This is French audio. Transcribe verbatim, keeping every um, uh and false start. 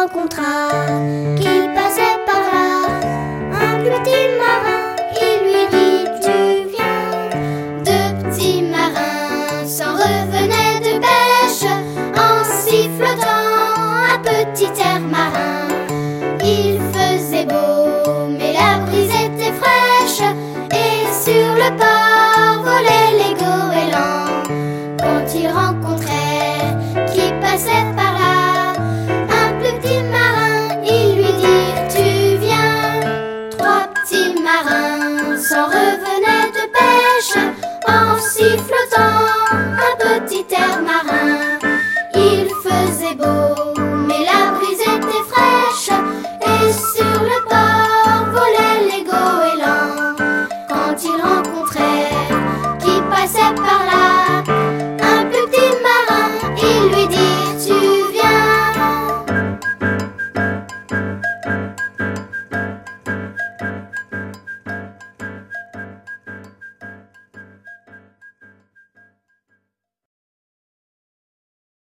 rencontra qui passait par là. Un plus petit marin, il lui dit: tu viens? Deux petits marins s'en revenaient de pêche en sifflotant un petit air marin. Il faisait beau, mais la brise était fraîche, et sur le port volaient les goélands. Quand ils rencontrèrent qui passait par là, un plus petit marin, ils lui dirent: tu viens? Trois petits marins s'en revenaient de pêche en sifflotant un petit air